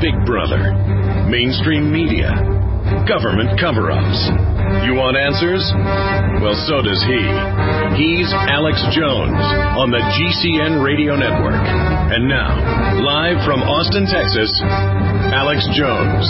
Big Brother, mainstream media, government cover-ups. You want answers? Well, so does he. He's Alex Jones on the GCN Radio Network. And now, live from Austin, Texas, Alex Jones.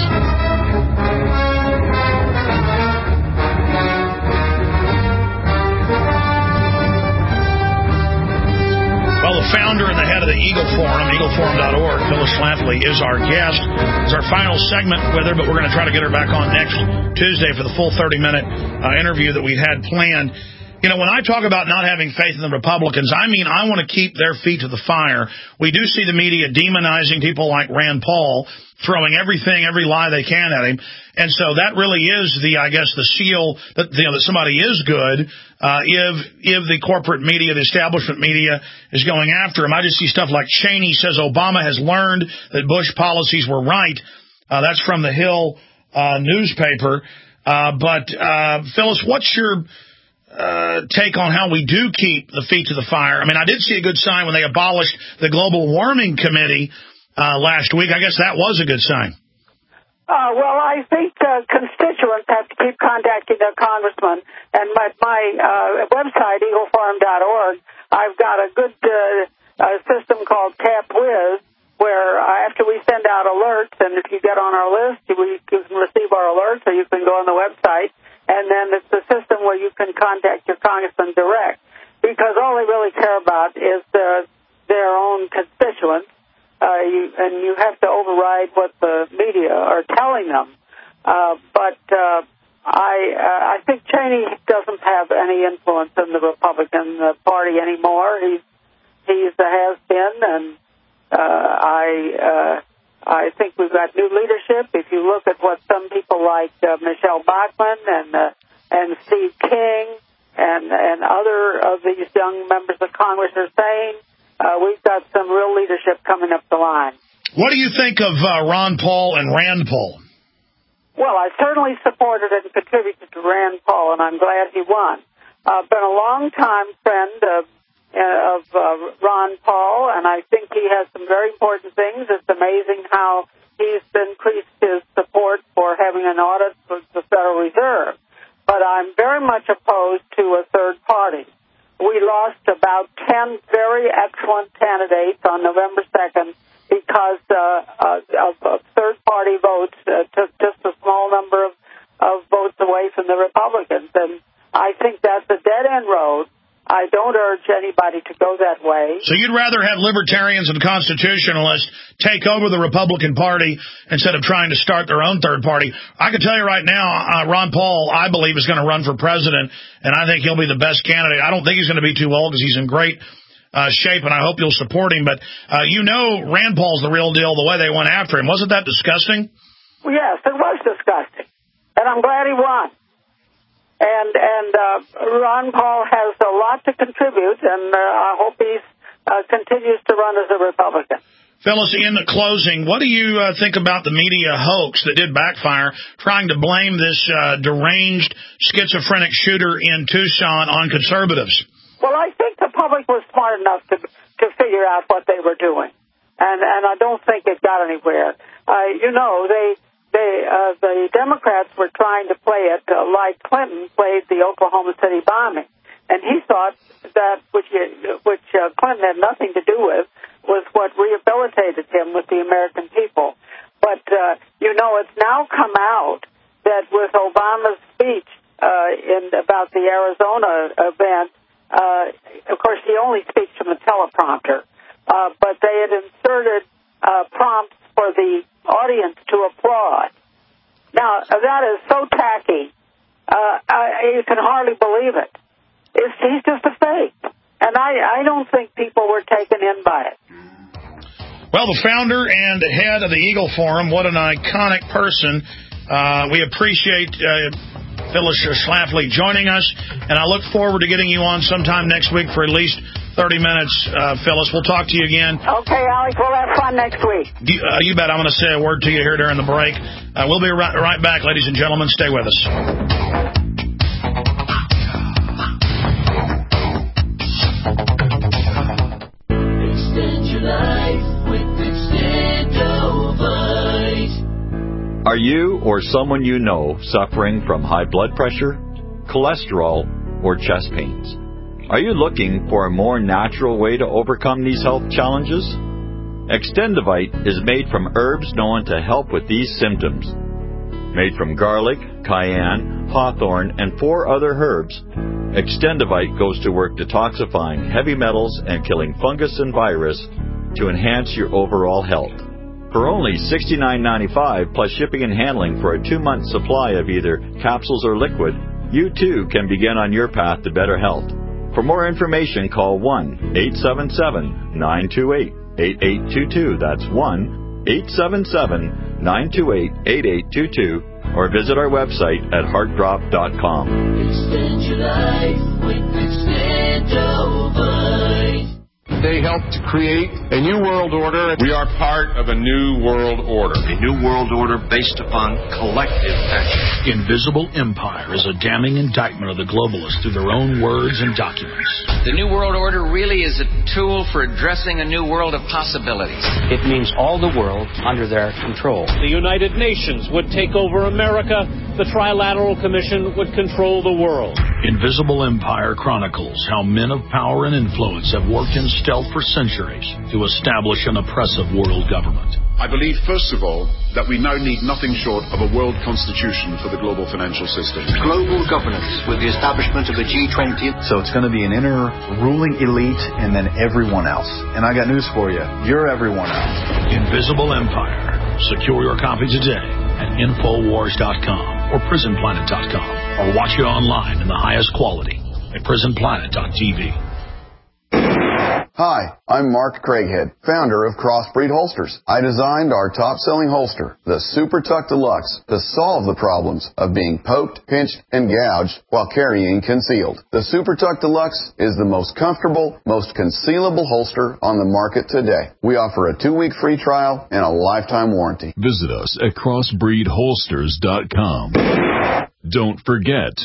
Well, the founder and the head of the Eagle Forum, eagleforum.org, Phyllis Schlafly, is our guest. It's our final segment with her, but we're going to try to get her back on next Tuesday for the full 30-minute interview that we had planned. You know, when I talk about not having faith in the Republicans, I mean I want to keep their feet to the fire. We do see the media demonizing people like Rand Paul, throwing everything, every lie they can at him. And so that really is I guess, the seal that, that somebody is good if the corporate media, the establishment media is going after him. I just see stuff like Cheney says Obama has learned that Bush policies were right. That's from the Hill newspaper. But Phyllis, what's your take on how we do keep the feet to the fire? I mean, I did see a good sign when they abolished the Global Warming Committee last week. I guess that was a good sign. Well, I think constituents have to keep contacting their congressman. And my website, eagleforum.org, I've got a good system called CapWiz, where after we send out alerts, and if you get on our list, you can receive our alerts, or you can go on the website. And then it's a system where you can contact your congressman direct, because all they really care about is their own constituents, and you have to override what the media are telling them. But I think Cheney doesn't have any influence in the Republican Party anymore. He's a has-been, and I think we've got new leadership. If you look at what some people like Michelle Bachmann and Steve King and other of these young members of Congress are saying, we've got some real leadership coming up the line. What do you think of Ron Paul and Rand Paul? Well, I certainly supported and contributed to Rand Paul, and I'm glad he won. Been a long-time friend of Ron Paul, and I think he has some very important things. It's amazing how he's increased his support for having an audit for the Federal Reserve. But I'm very much opposed to a third party. We lost about 10 very excellent candidates on November 2nd because of third-party votes took just a small number of votes away from the Republicans. And I think that's a dead-end road. I don't urge anybody to go that way. So you'd rather have libertarians and constitutionalists take over the Republican Party instead of trying to start their own third party. I can tell you right now, Ron Paul, I believe, is going to run for president, and I think he'll be the best candidate. I don't think he's going to be too old because he's in great shape, and I hope you'll support him. But Rand Paul's the real deal, the way they went after him. Wasn't that disgusting? Yes, it was disgusting, and I'm glad he won. And Ron Paul has a lot to contribute, and I hope he continues to run as a Republican. Phyllis, in the closing, what do you think about the media hoax that did backfire, trying to blame this deranged schizophrenic shooter in Tucson on conservatives? Well, I think the public was smart enough to figure out what they were doing, and I don't think it got anywhere. The Democrats were trying to play it like Clinton played the Oklahoma City bombing, and he thought that which Clinton had nothing to do with was what rehabilitated him with the American people. But it's now come out that with Obama's speech about the Arizona event, of course he only speaks from a teleprompter, but they had inserted prompts for the audience to applaud. Now, that is so tacky, you can hardly believe it. He's just a fake. And I don't think people were taken in by it. Well, the founder and head of the Eagle Forum, what an iconic person. We appreciate Phyllis Schlafly joining us, and I look forward to getting you on sometime next week for at least 30 minutes, Phyllis. We'll talk to you again. Okay, Alex, we'll have fun next week. You bet. I'm going to say a word to you here during the break. We'll be right back, ladies and gentlemen. Stay with us. Extend your life with Extendovite. Are you or someone you know suffering from high blood pressure, cholesterol, or chest pains? Are you looking for a more natural way to overcome these health challenges? Extendivite is made from herbs known to help with these symptoms. Made from garlic, cayenne, hawthorn, and 4 other herbs, Extendivite goes to work detoxifying heavy metals and killing fungus and virus to enhance your overall health. For only $69.95 plus shipping and handling for a 2-month supply of either capsules or liquid, you too can begin on your path to better health. For more information, call 1-877-928-8822. That's 1-877-928-8822. Or visit our website at heartdrop.com. Extend your life with Extendovite. They helped to create a new world order. We are part of a new world order. A new world order based upon collective action. Invisible Empire is a damning indictment of the globalists through their own words and documents. The New World Order really is a tool for addressing a new world of possibilities. It means all the world under their control. The United Nations would take over America. The Trilateral Commission would control the world. Invisible Empire chronicles how men of power and influence have worked in stealth for centuries to establish an oppressive world government. I believe, first of all, that we now need nothing short of a world constitution for the global financial system. Global governance with the establishment of the G20. So it's going to be an inner ruling elite and then everyone else. And I got news for you. You're everyone else. Invisible Empire. Secure your copy today at Infowars.com or PrisonPlanet.com. Or watch it online in the highest quality at PrisonPlanet.tv. Hi, I'm Mark Craighead, founder of Crossbreed Holsters. I designed our top-selling holster, the Super Tuck Deluxe, to solve the problems of being poked, pinched, and gouged while carrying concealed. The Super Tuck Deluxe is the most comfortable, most concealable holster on the market today. We offer a 2-week free trial and a lifetime warranty. Visit us at crossbreedholsters.com. Don't forget,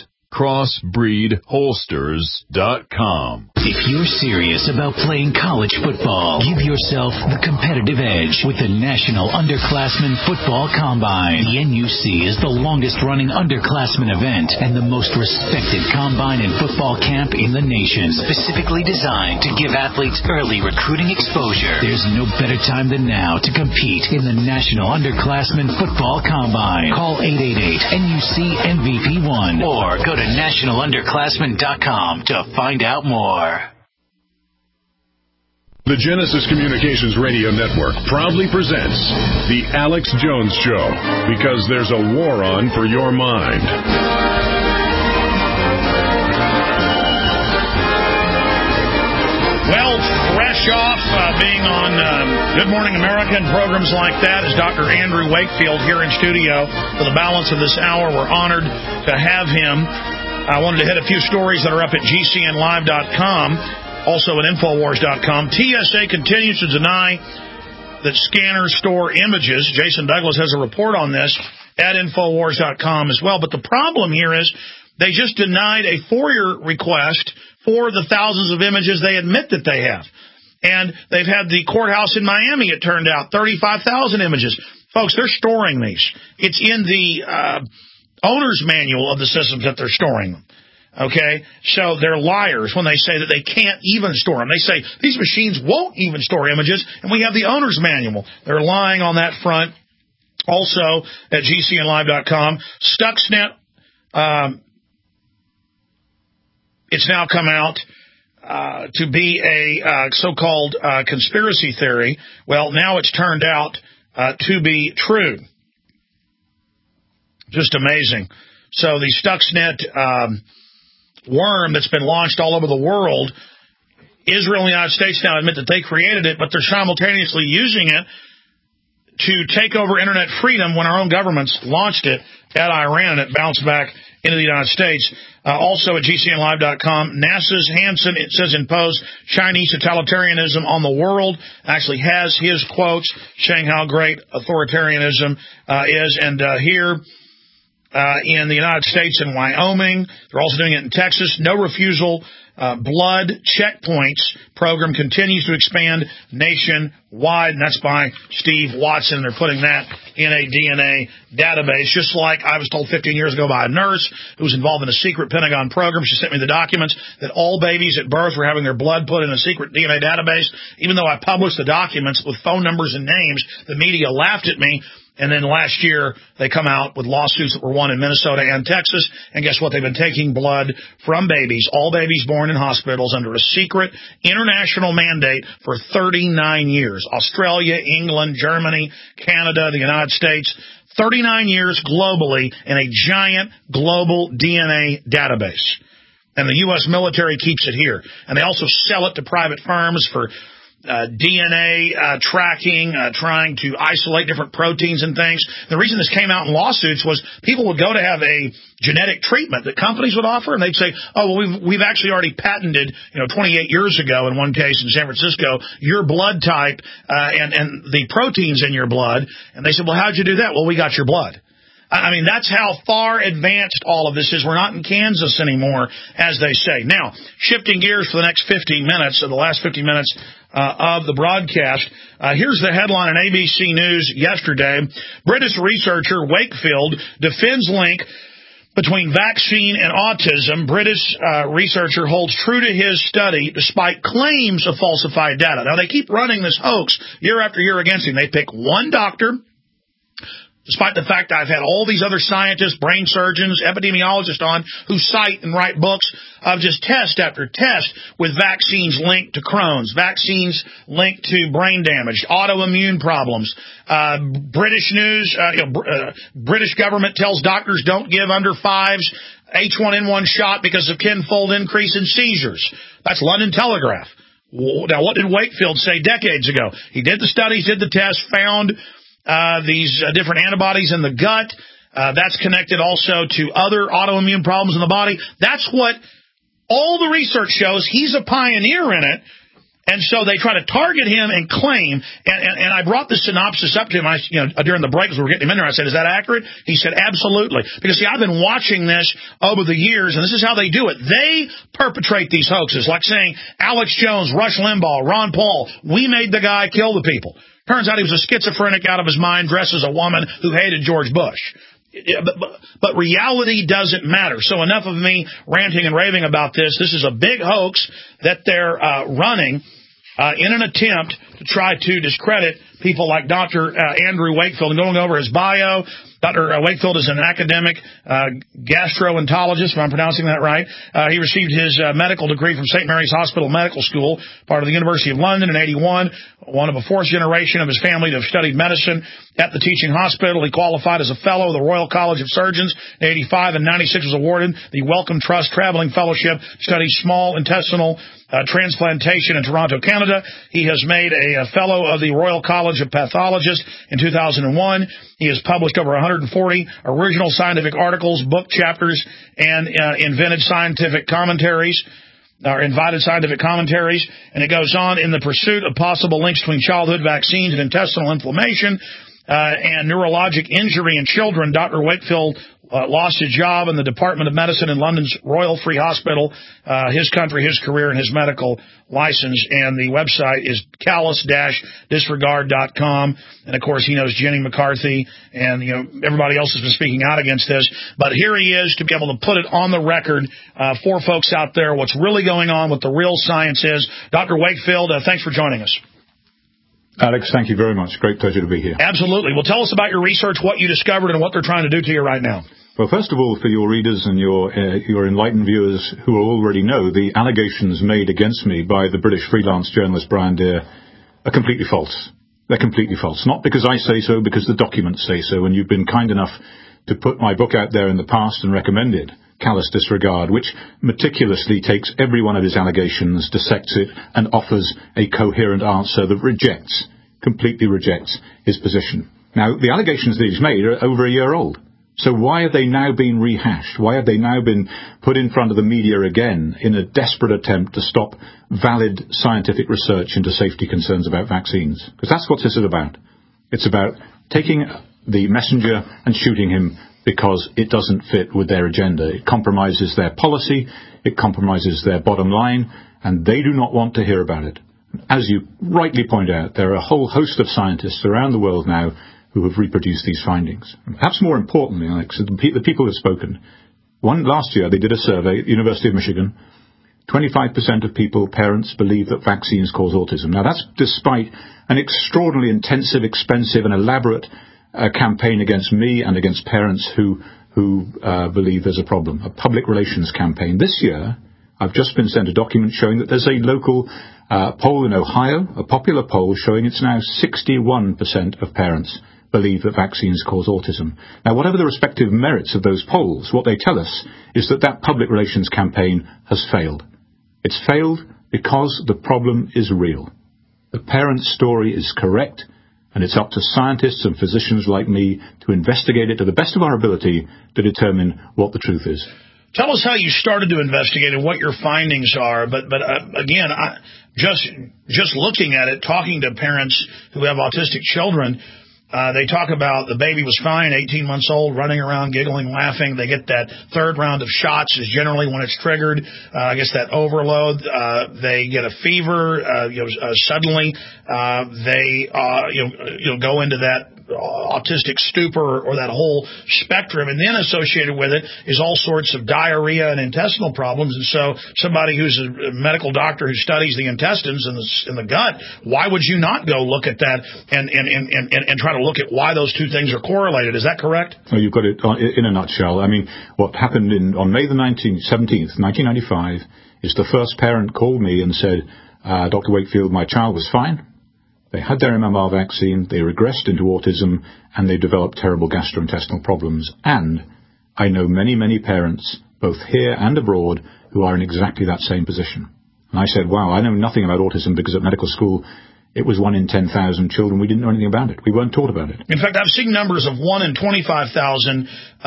crossbreedholsters.com. If you're serious about playing college football, give yourself the competitive edge with the National Underclassmen Football Combine. The NUC is the longest-running underclassmen event and the most respected combine and football camp in the nation, specifically designed to give athletes early recruiting exposure. There's no better time than now to compete in the National Underclassmen Football Combine. Call 888-NUC-MVP1 or go to nationalunderclassmen.com to find out more. The Genesis Communications Radio Network proudly presents The Alex Jones Show, because there's a war on for your mind. Well, fresh off being on Good Morning America and programs like that is Dr. Andrew Wakefield here in studio for the balance of this hour. We're honored to have him. I wanted to hit a few stories that are up at GCNlive.com. Also at Infowars.com. TSA continues to deny that scanners store images. Jason Douglas has a report on this at Infowars.com as well. But the problem here is they just denied a FOIA request for the thousands of images they admit that they have. And they've had the courthouse in Miami, it turned out, 35,000 images. Folks, they're storing these. It's in the owner's manual of the systems that they're storing them. Okay, so they're liars when they say that they can't even store them. They say these machines won't even store images, and we have the owner's manual. They're lying on that front. Also at GCNlive.com, Stuxnet, it's now come out to be a so-called conspiracy theory. Well, now it's turned out to be true. Just amazing. So the Stuxnet worm that's been launched all over the world, Israel and the United States now admit that they created it, but they're simultaneously using it to take over internet freedom when our own governments launched it at Iran and it bounced back into the United States. Also at GCNlive.com, NASA's Hansen, it says, imposed Chinese totalitarianism on the world. Actually has his quotes saying how great authoritarianism is. And here in the United States and Wyoming. They're also doing it in Texas. No refusal blood checkpoints program continues to expand nationwide, and that's by Steve Watson. They're putting that in a DNA database, just like I was told 15 years ago by a nurse who was involved in a secret Pentagon program. She sent me the documents that all babies at birth were having their blood put in a secret DNA database. Even though I published the documents with phone numbers and names, the media laughed at me. And then last year, they come out with lawsuits that were won in Minnesota and Texas. And guess what? They've been taking blood from babies, all babies born in hospitals, under a secret international mandate for 39 years. Australia, England, Germany, Canada, the United States. 39 years globally in a giant global DNA database. And the U.S. military keeps it here. And they also sell it to private firms for DNA tracking, trying to isolate different proteins and things. The reason this came out in lawsuits was people would go to have a genetic treatment that companies would offer, and they'd say, oh, well, we've actually already patented, 28 years ago in one case in San Francisco, your blood type and the proteins in your blood. And they said, well, how'd you do that? Well, we got your blood. I mean, that's how far advanced all of this is. We're not in Kansas anymore, as they say. Now, shifting gears for the next 15 minutes, or the last 15 minutes of the broadcast, here's the headline on ABC News yesterday. British researcher Wakefield defends link between vaccine and autism. British researcher holds true to his study despite claims of falsified data. Now, they keep running this hoax year after year against him. They pick one doctor, despite the fact I've had all these other scientists, brain surgeons, epidemiologists on who cite and write books of just test after test with vaccines linked to Crohn's, vaccines linked to brain damage, autoimmune problems. British news, British government tells doctors don't give under 5s H1N1 shot because of tenfold increase in seizures. That's London Telegraph. Now, what did Wakefield say decades ago? He did the studies, did the tests, found these different antibodies in the gut. That's connected also to other autoimmune problems in the body. That's what all the research shows. He's a pioneer in it. And so they try to target him and claim, and I brought the synopsis up to him during the break as we were getting him in there. I said, is that accurate? He said, absolutely. Because, see, I've been watching this over the years, and this is how they do it. They perpetrate these hoaxes, like saying Alex Jones, Rush Limbaugh, Ron Paul, we made the guy kill the people. Turns out he was a schizophrenic out of his mind dressed as a woman who hated George Bush. But reality doesn't matter. So enough of me ranting and raving about this. This is a big hoax that they're running in an attempt to try to discredit people like Dr. Andrew Wakefield. And going over his bio, Dr. Wakefield is an academic gastroenterologist, if I'm pronouncing that right. He received his medical degree from St. Mary's Hospital Medical School, part of the University of London in 81, one of a fourth generation of his family to have studied medicine at the teaching hospital. He qualified as a fellow of the Royal College of Surgeons in 85, and 96 was awarded the Wellcome Trust Traveling Fellowship to study small intestinal transplantation in Toronto, Canada. He has made a fellow of the Royal College of Pathologists in 2001. He has published over 140 original scientific articles, book chapters, and invited scientific commentaries. And it goes on, in the pursuit of possible links between childhood vaccines and intestinal inflammation and neurologic injury in children. Dr. Wakefield lost his job in the Department of Medicine in London's Royal Free Hospital, his country, his career, and his medical license. And the website is callous-disregard.com. And, of course, he knows Jenny McCarthy and, everybody else has been speaking out against this. But here he is to be able to put it on the record for folks out there what's really going on, what the real science is. Dr. Wakefield, thanks for joining us. Alex, thank you very much. Great pleasure to be here. Absolutely. Well, tell us about your research, what you discovered, and what they're trying to do to you right now. Well, first of all, for your readers and your enlightened viewers who already know, the allegations made against me by the British freelance journalist Brian Deer are completely false. They're completely false. Not because I say so, because the documents say so, and you've been kind enough to put my book out there in the past and recommend it, Callous Disregard, which meticulously takes every one of his allegations, dissects it, and offers a coherent answer that completely rejects his position. Now, the allegations that he's made are over a year old. So why have they now been rehashed? Why have they now been put in front of the media again in a desperate attempt to stop valid scientific research into safety concerns about vaccines? Because that's what this is about. It's about taking the messenger and shooting him because it doesn't fit with their agenda. It compromises their policy, it compromises their bottom line, and they do not want to hear about it. As you rightly point out, there are a whole host of scientists around the world now who have reproduced these findings. Perhaps more importantly, Alex, the people who have spoken. Last year, they did a survey at the University of Michigan. 25% of people, parents, believe that vaccines cause autism. Now, that's despite an extraordinarily intensive, expensive, and elaborate campaign against me and against parents who believe there's a problem, a public relations campaign. This year, I've just been sent a document showing that there's a local poll in Ohio, a popular poll showing it's now 61% of parents believe that vaccines cause autism. Now, whatever the respective merits of those polls, what they tell us is that that public relations campaign has failed. It's failed because the problem is real. The parent's story is correct, and it's up to scientists and physicians like me to investigate it to the best of our ability to determine what the truth is. Tell us how you started to investigate and what your findings are. But again, just looking at it, talking to parents who have autistic children, they talk about the baby was fine, 18 months old, running around, giggling, laughing. They get that third round of shots is generally when it's triggered. I guess that overload. They get a fever. Suddenly, they go into that autistic stupor or that whole spectrum, and then associated with it is all sorts of diarrhea and intestinal problems. And so somebody who's a medical doctor who studies the intestines and the gut, why would you not go look at that and try to look at why those two things are correlated? Is that correct? Well, you've got it in a nutshell. I mean, what happened on May the 17th, 1995, is the first parent called me and said, Dr. Wakefield, my child was fine. They had their MMR vaccine, they regressed into autism, and they developed terrible gastrointestinal problems. And I know many, many parents, both here and abroad, who are in exactly that same position. And I said, wow, I know nothing about autism because at medical school, it was 1 in 10,000 children. We didn't know anything about it. We weren't taught about it. In fact, I've seen numbers of 1 in 25,000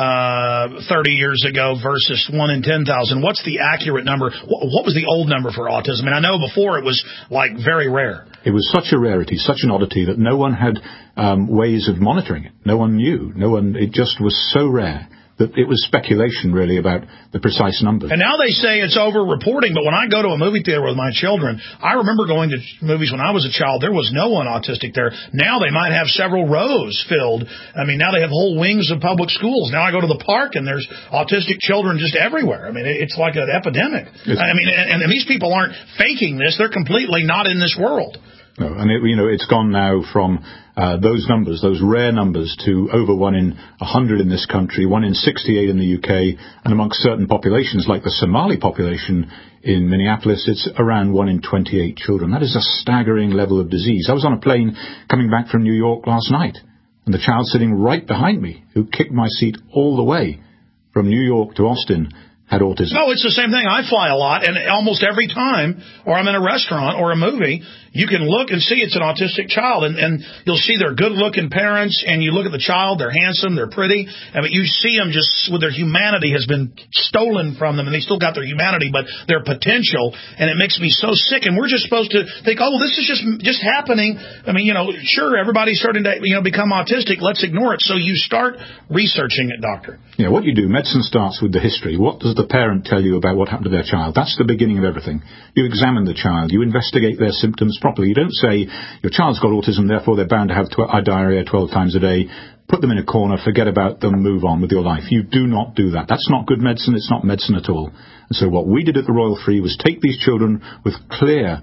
30 years ago versus 1 in 10,000. What's the accurate number? What was the old number for autism? And I know before it was like very rare. It was such a rarity, such an oddity that no one had ways of monitoring it. No one knew. It just was so rare that it was speculation, really, about the precise numbers. And now they say it's over-reporting, but when I go to a movie theater with my children, I remember going to movies when I was a child, there was no one autistic there. Now they might have several rows filled. I mean, now they have whole wings of public schools. Now I go to the park, and there's autistic children just everywhere. I mean, it's like an epidemic. I mean, and these people aren't faking this. They're completely not in this world. No, and it's gone now from those numbers, those rare numbers, to over 1 in 100 in this country, 1 in 68 in the UK, and amongst certain populations, like the Somali population in Minneapolis, it's around 1 in 28 children. That is a staggering level of disease. I was on a plane coming back from New York last night, and the child sitting right behind me, who kicked my seat all the way from New York to Austin, had autism. No, it's the same thing. I fly a lot, and almost every time, or I'm in a restaurant or a movie, you can look and see it's an autistic child, and you'll see they're good-looking parents, and you look at the child, they're handsome, they're pretty, I mean, you see them just with their humanity has been stolen from them, and they still got their humanity, but their potential, and it makes me so sick, and we're just supposed to think, oh, this is just happening. I mean, sure, everybody's starting to, become autistic, let's ignore it. So you start researching it, doctor. Yeah, what you do, medicine starts with the history. What does the parent tell you about what happened to their child? That's the beginning of everything. You examine the child, you investigate their symptoms properly. You don't say, your child's got autism, therefore they're bound to have diarrhea 12 times a day, put them in a corner, forget about them, move on with your life. You do not do that. That's not good medicine. It's not medicine at all. And so what we did at the Royal Free was take these children with clear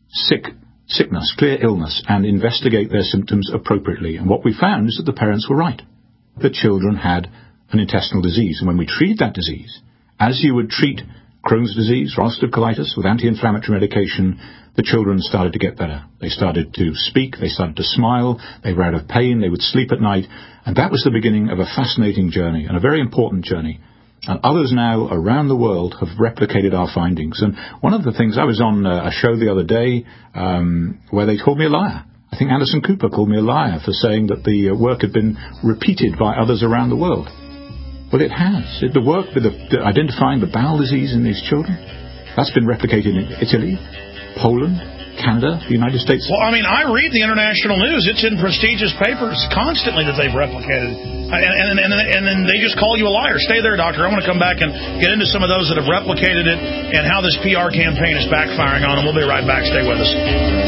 sickness, clear illness, and investigate their symptoms appropriately. And what we found is that the parents were right. The children had an intestinal disease. And when we treated that disease, as you would treat Crohn's disease or ulcerative colitis with anti-inflammatory medication, the children started to get better. They started to speak, they started to smile, they were out of pain, they would sleep at night, and that was the beginning of a fascinating journey, and a very important journey. And others now around the world have replicated our findings. And one of the things, I was on a show the other day where they called me a liar. I think Anderson Cooper called me a liar for saying that the work had been repeated by others around the world. Well, it has. The work with identifying the bowel disease in these children, that's been replicated in Italy, Poland, Canada, the United States? Well, I mean, I read the international news. It's in prestigious papers constantly that they've replicated. And then they just call you a liar. Stay there, doctor. I want to come back and get into some of those that have replicated it and how this PR campaign is backfiring on them. We'll be right back. Stay with us.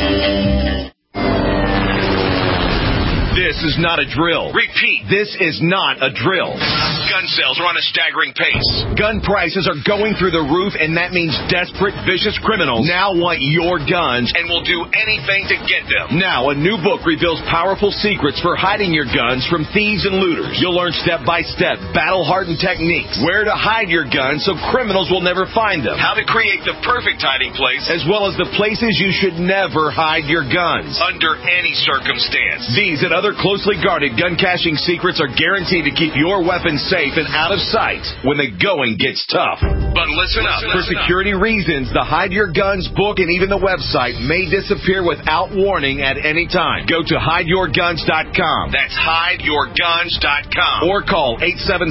This is not a drill. Repeat, this is not a drill. Gun sales are on a staggering pace. Gun prices are going through the roof, and that means desperate, vicious criminals now want your guns and will do anything to get them. Now, a new book reveals powerful secrets for hiding your guns from thieves and looters. You'll learn step-by-step, battle-hardened techniques, where to hide your guns so criminals will never find them, how to create the perfect hiding place, as well as the places you should never hide your guns, under any circumstance. These and other closely guarded gun caching secrets are guaranteed to keep your weapons safe and out of sight when the going gets tough. But listen up. For security reasons, the Hide Your Guns book and even the website may disappear without warning at any time. Go to hideyourguns.com. That's hideyourguns.com. Or call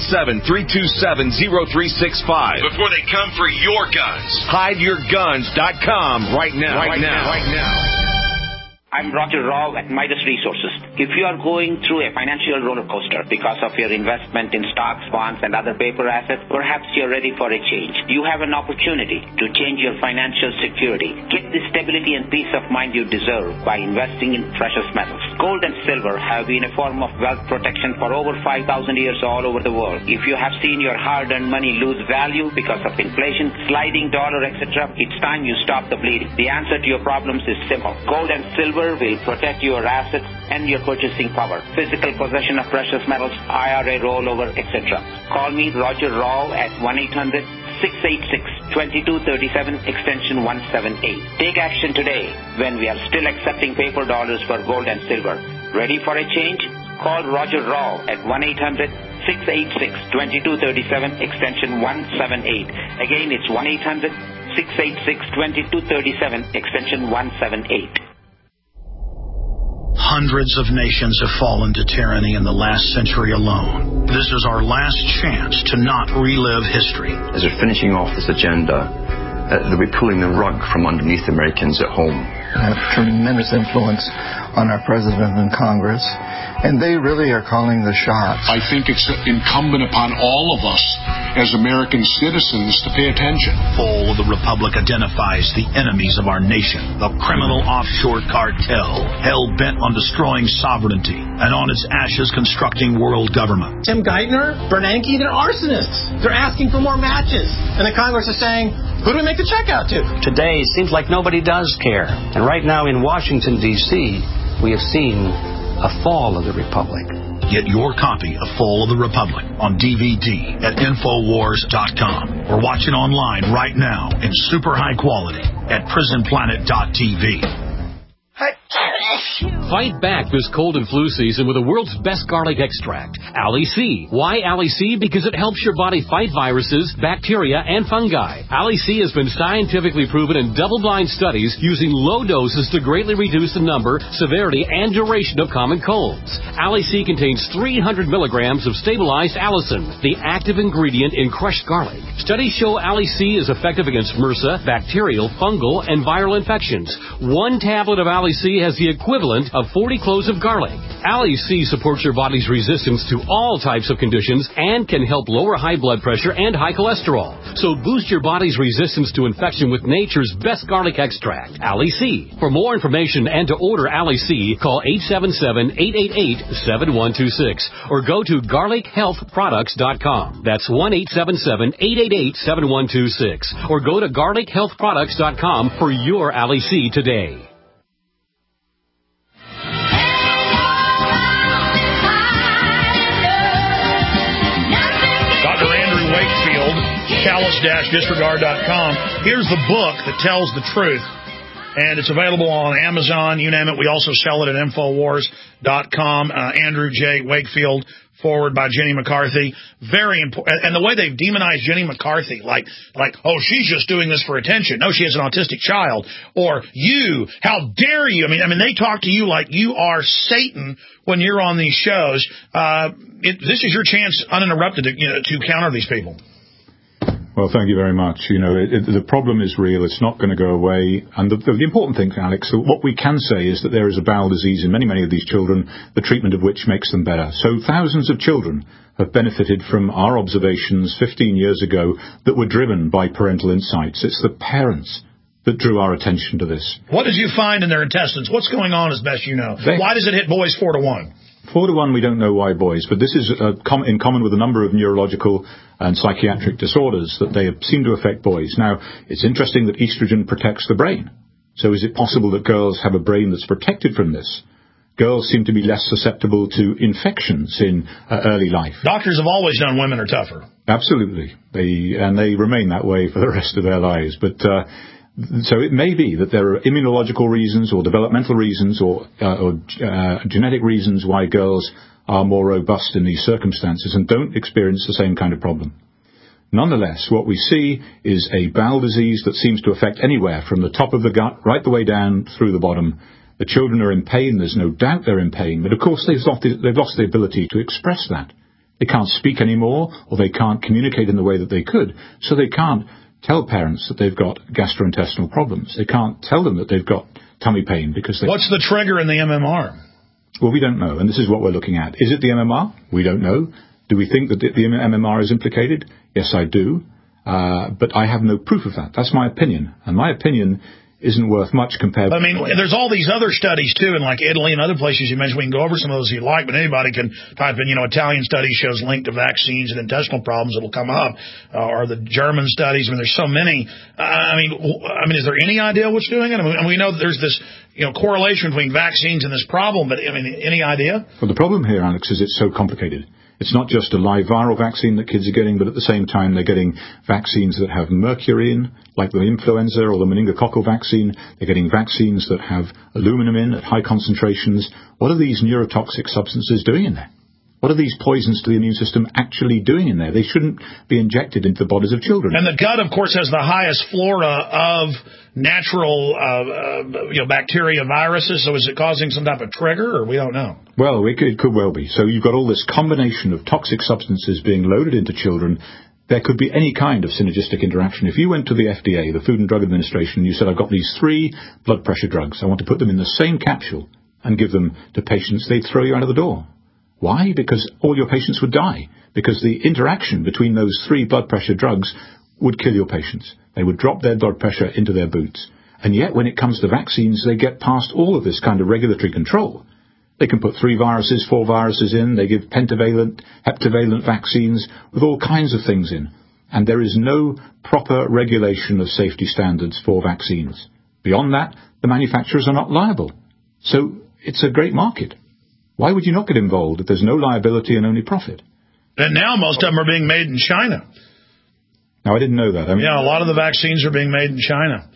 877-327-0365 before they come for your guns. Hideyourguns.com right now. Right now. I'm Roger Rao at Midas Resources. If you are going through a financial roller coaster because of your investment in stocks, bonds, and other paper assets, perhaps you're ready for a change. You have an opportunity to change your financial security. Get the stability and peace of mind you deserve by investing in precious metals. Gold and silver have been a form of wealth protection for over 5,000 years all over the world. If you have seen your hard-earned money lose value because of inflation, sliding dollar, etc., it's time you stop the bleeding. The answer to your problems is simple. Gold and silver will protect your assets and your purchasing power, physical possession of precious metals, IRA rollover, etc. Call me, Roger Rao, at 1-800-686-2237, extension 178. Take action today when we are still accepting paper dollars for gold and silver. Ready for a change? Call Roger Rao at 1-800-686-2237, extension 178. Again, it's 1-800-686-2237, extension 178. Hundreds of nations have fallen to tyranny in the last century alone. This is our last chance to not relive history. As we're finishing off this agenda, they'll be pulling the rug from underneath Americans at home. Have tremendous influence on our president and Congress, and they really are calling the shots. I think it's incumbent upon all of us as American citizens to pay attention. Fall of the Republic identifies the enemies of our nation, the criminal offshore cartel, hell-bent on destroying sovereignty, and on its ashes constructing world government. Tim Geithner, Bernanke, they're arsonists. They're asking for more matches. And the Congress is saying, who do we make the check out to? Today, it seems like nobody does care. And right now in Washington, D.C., we have seen a fall of the Republic. Get your copy of Fall of the Republic on DVD at Infowars.com or watch it online right now in super high quality at PrisonPlanet.tv. Fight back this cold and flu season with the world's best garlic extract, Ali C. Why Ali C? Because it helps your body fight viruses, bacteria, and fungi. Ali C has been scientifically proven in double-blind studies using low doses to greatly reduce the number, severity, and duration of common colds. Ali C contains 300 milligrams of stabilized allicin, the active ingredient in crushed garlic. Studies show Ali C is effective against MRSA, bacterial, fungal, and viral infections. One tablet of Ali C has the equivalent of 40 cloves of garlic. Ali C supports your body's resistance to all types of conditions and can help lower high blood pressure and high cholesterol. So boost your body's resistance to infection with nature's best garlic extract, Ali C. For more information and to order Ali C, call 877-888-7126 or go to garlichealthproducts.com. That's 1-877-888-7126 or go to garlichealthproducts.com for your Ali C today. Callous-disregard.com. Here's the book that tells the truth, and it's available on Amazon, you name it. We also sell it at Infowars.com. Andrew J. Wakefield, forward by Jenny McCarthy. Very important. And the way they've demonized Jenny McCarthy, like, oh, she's just doing this for attention. No, she has an autistic child. Or you, how dare you? I mean, they talk to you like you are Satan when you're on these shows. This is your chance, uninterrupted, to counter these people. Well, thank you very much. The problem is real. It's not going to go away. And the important thing, Alex, what we can say is that there is a bowel disease in many, many of these children, the treatment of which makes them better. So thousands of children have benefited from our observations 15 years ago that were driven by parental insights. It's the parents that drew our attention to this. What did you find in their intestines? What's going on, as best you know? Why does it hit boys 4-to-1? 4-to-1, we don't know why boys, but this is in common with a number of neurological and psychiatric disorders that they seem to affect boys. Now, it's interesting that estrogen protects the brain. So is it possible that girls have a brain that's protected from this? Girls seem to be less susceptible to infections in early life. Doctors have always known women are tougher. Absolutely. They remain that way for the rest of their lives. But so it may be that there are immunological reasons or developmental reasons or genetic reasons why girls are more robust in these circumstances and don't experience the same kind of problem. Nonetheless, what we see is a bowel disease that seems to affect anywhere from the top of the gut right the way down through the bottom. The children are in pain. There's no doubt they're in pain. But, of course, they've lost the ability to express that. They can't speak anymore, or they can't communicate in the way that they could, so they can't tell parents that they've got gastrointestinal problems. They can't tell them that they've got tummy pain because they... What's the trigger in the MMR? Well, we don't know, and this is what we're looking at. Is it the MMR? We don't know. Do we think that the MMR is implicated? Yes, I do. But I have no proof of that. That's my opinion. And my opinion isn't worth much compared... I mean, there's all these other studies, too, in like Italy and other places you mentioned. We can go over some of those if you like, but anybody can type in, Italian study shows link to vaccines and intestinal problems. It'll come up. Or the German studies. I mean, there's so many. I mean, is there any idea what's doing it? I mean, we know that there's this, correlation between vaccines and this problem, but, any idea? Well, the problem here, Alex, is it's so complicated. It's not just a live viral vaccine that kids are getting, but at the same time they're getting vaccines that have mercury in, like the influenza or the meningococcal vaccine. They're getting vaccines that have aluminum in at high concentrations. What are these neurotoxic substances doing in there? What are these poisons to the immune system actually doing in there? They shouldn't be injected into the bodies of children. And the gut, of course, has the highest flora of natural bacteria, viruses. So is it causing some type of trigger, or we don't know? Well, it could well be. So you've got all this combination of toxic substances being loaded into children. There could be any kind of synergistic interaction. If you went to the FDA, the Food and Drug Administration, and you said, I've got these 3 blood pressure drugs. I want to put them in the same capsule and give them to patients, they'd throw you out of the door. Why? Because all your patients would die. Because the interaction between those 3 blood pressure drugs would kill your patients. They would drop their blood pressure into their boots. And yet, when it comes to vaccines, they get past all of this kind of regulatory control. They can put 3 viruses, 4 viruses in. They give pentavalent, heptavalent vaccines with all kinds of things in. And there is no proper regulation of safety standards for vaccines. Beyond that, the manufacturers are not liable. So it's a great market. Why would you not get involved if there's no liability and only profit? And now most of them are being made in China. Now, I didn't know that. A lot of the vaccines are being made in China.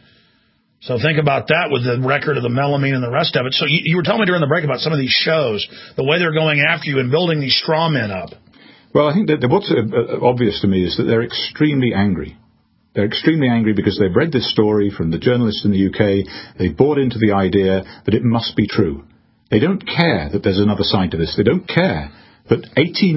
So think about that with the record of the melamine and the rest of it. So you were telling me during the break about some of these shows, the way they're going after you and building these straw men up. Well, I think that what's obvious to me is that they're extremely angry. They're extremely angry because they've read this story from the journalists in the UK. They've bought into the idea that it must be true. They don't care that there's another side to this. They don't care that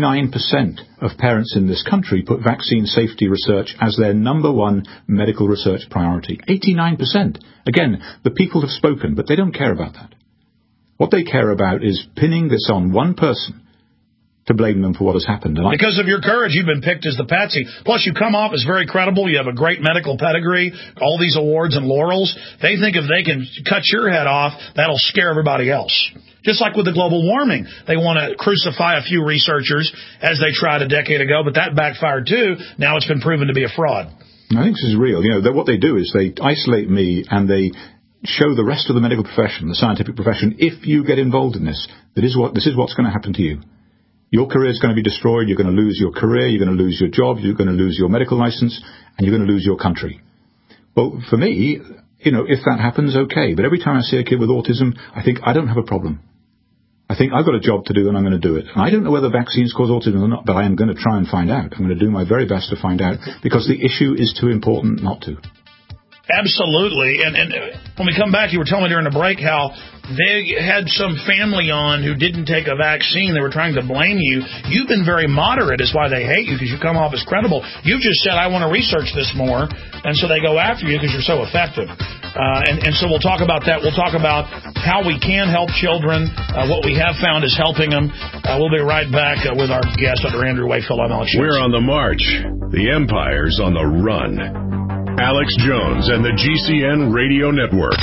89% of parents in this country put vaccine safety research as their number 1 medical research priority. 89%. Again, the people have spoken, but they don't care about that. What they care about is pinning this on one person to blame them for what has happened. Because of your courage, you've been picked as the patsy. Plus, you come off as very credible. You have a great medical pedigree, all these awards and laurels. They think if they can cut your head off, that'll scare everybody else. Just like with the global warming. They want to crucify a few researchers, as they tried a decade ago, but that backfired too. Now it's been proven to be a fraud. I think this is real. What they do is they isolate me and they show the rest of the medical profession, the scientific profession, if you get involved in this, this is what's going to happen to you. Your career is going to be destroyed. You're going to lose your career. You're going to lose your job. You're going to lose your medical license, and you're going to lose your country. Well, for me, if that happens, okay. But every time I see a kid with autism, I think I don't have a problem. I think I've got a job to do, and I'm going to do it. And I don't know whether vaccines cause autism or not, but I am going to try and find out. I'm going to do my very best to find out, because the issue is too important not to. Absolutely. And when we come back, you were telling me during the break how they had some family on who didn't take a vaccine. They were trying to blame you. You've been very moderate is why they hate you, because you come off as credible. You've just said, I want to research this more, and so they go after you because you're so effective. And so we'll talk about that. We'll talk about how we can help children. What we have found is helping them. We'll be right back with our guest, Dr. Andrew Wakefield. I'm Alex Jones. We're on the march. The empire's on the run. Alex Jones and the GCN Radio Network.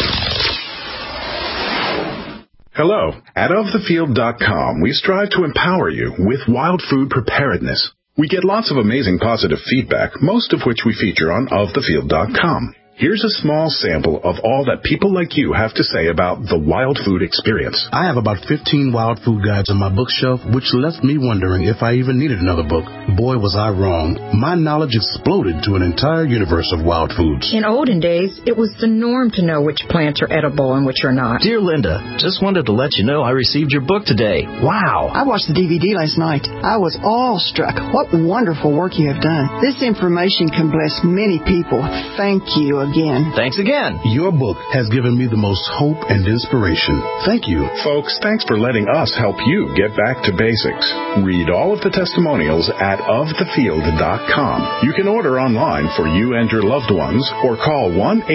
Hello. At OfTheField.com, we strive to empower you with wild food preparedness. We get lots of amazing positive feedback, most of which we feature on OfTheField.com. Here's a small sample of all that people like you have to say about the wild food experience. I have about 15 wild food guides on my bookshelf, which left me wondering if I even needed another book. Boy, was I wrong. My knowledge exploded to an entire universe of wild foods. In olden days, it was the norm to know which plants are edible and which are not. Dear Linda, just wanted to let you know I received your book today. Wow. I watched the DVD last night. I was awestruck. What wonderful work you have done. This information can bless many people. Thank you again. Thanks again. Your book has given me the most hope and inspiration. Thank you. Folks, thanks for letting us help you get back to basics. Read all of the testimonials at ofthefield.com. You can order online for you and your loved ones or call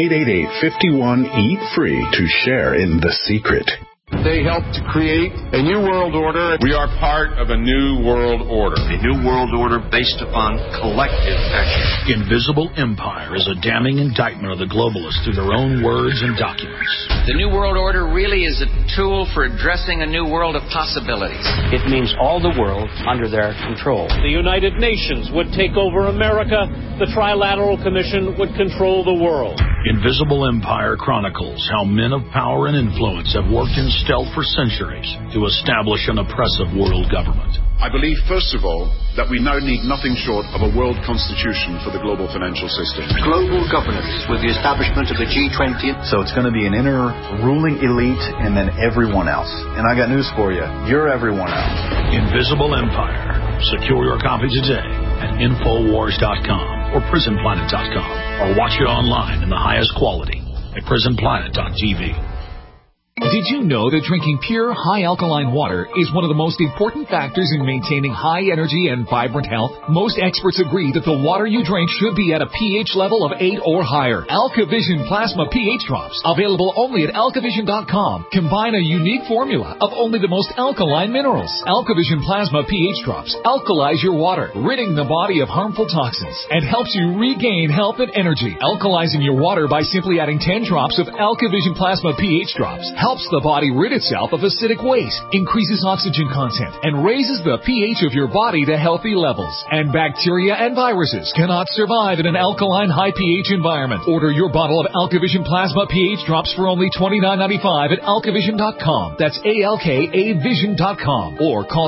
1-888-51-EAT-FREE to share in the secret. They helped to create a new world order. We are part of a new world order. A new world order based upon collective action. Invisible Empire is a damning indictment of the globalists through their own words and documents. The New World Order really is a tool for addressing a new world of possibilities. It means all the world under their control. The United Nations would take over America. The Trilateral Commission would control the world. Invisible Empire chronicles how men of power and influence have worked in stealth for centuries to establish an oppressive world government. I believe, first of all, that we now need nothing short of a world constitution for the global financial system. Global governance with the establishment of the G20. So it's going to be an inner ruling elite and then everyone else. And I got news for you. You're everyone else. Invisible Empire. Secure your copy today at Infowars.com or PrisonPlanet.com, or watch it online in the highest quality at PrisonPlanet.tv. Did you know that drinking pure, high-alkaline water is one of the most important factors in maintaining high energy and vibrant health? Most experts agree that the water you drink should be at a pH level of 8 or higher. AlkaVision Plasma pH Drops, available only at AlkaVision.com, combine a unique formula of only the most alkaline minerals. AlkaVision Plasma pH Drops alkalize your water, ridding the body of harmful toxins, and helps you regain health and energy. Alkalizing your water by simply adding 10 drops of AlkaVision Plasma pH Drops helps the body rid itself of acidic waste, increases oxygen content, and raises the pH of your body to healthy levels. And bacteria and viruses cannot survive in an alkaline high pH environment. Order your bottle of AlkaVision Plasma pH Drops for only $29.95 at AlkaVision.com. That's ALKAVision.com. Or call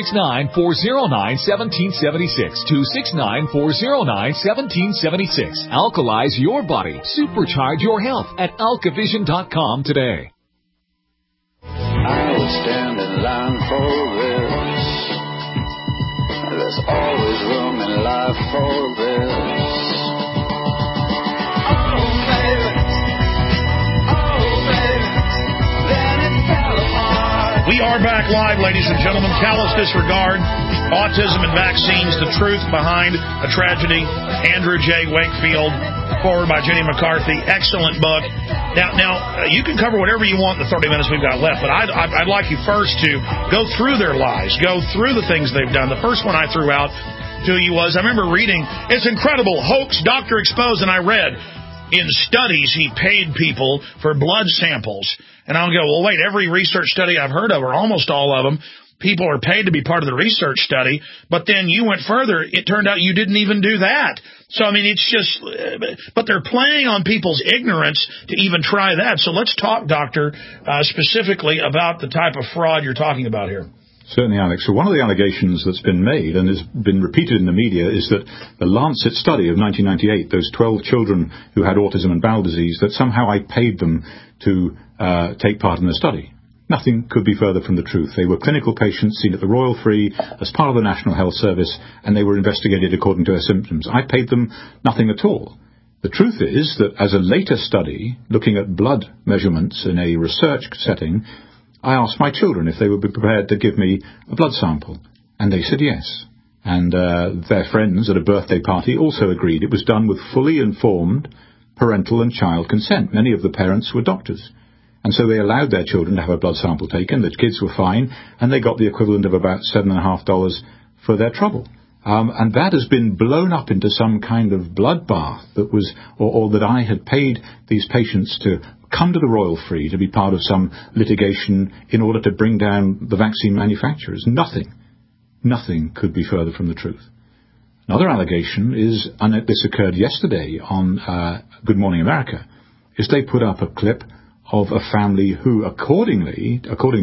269-409-1776. 269-409-1776. Alkalize your body. Supercharge your health at AlkaVision.com today. I would stand in line for this. There's always room in life for this. Oh, baby. Oh, baby. Then it's California. We are back live, ladies and gentlemen. Callous disregard, autism and vaccines, the truth behind a tragedy. Andrew J. Wakefield, forward by Jenny McCarthy. Excellent book. Now, you can cover whatever you want in the 30 minutes we've got left, but I'd like you first to go through their lives, go through the things they've done. The first one I threw out to you was, I remember reading, it's incredible, hoax, doctor exposed, and I read, in studies, he paid people for blood samples. And I'll go, well, wait, every research study I've heard of, or almost all of them, people are paid to be part of the research study, but then you went further. It turned out you didn't even do that. So, I mean, it's just, but they're playing on people's ignorance to even try that. So let's talk, Doctor, specifically about the type of fraud you're talking about here. Certainly, Alex. So one of the allegations that's been made and has been repeated in the media is that the Lancet study of 1998, those 12 children who had autism and bowel disease, that somehow I paid them to take part in the study. Nothing could be further from the truth. They were clinical patients seen at the Royal Free as part of the National Health Service, and they were investigated according to their symptoms. I paid them nothing at all. The truth is that as a later study, looking at blood measurements in a research setting, I asked my children if they would be prepared to give me a blood sample, and they said yes. And their friends at a birthday party also agreed. It was done with fully informed parental and child consent. Many of the parents were doctors. And so they allowed their children to have a blood sample taken. The kids were fine, and they got the equivalent of about $7.50 for their trouble. And that has been blown up into some kind of bloodbath that was, or that I had paid these patients to come to the Royal Free to be part of some litigation in order to bring down the vaccine manufacturers. Nothing could be further from the truth. Another allegation is, and this occurred yesterday on Good Morning America, is they put up a clip of a family who, apparently according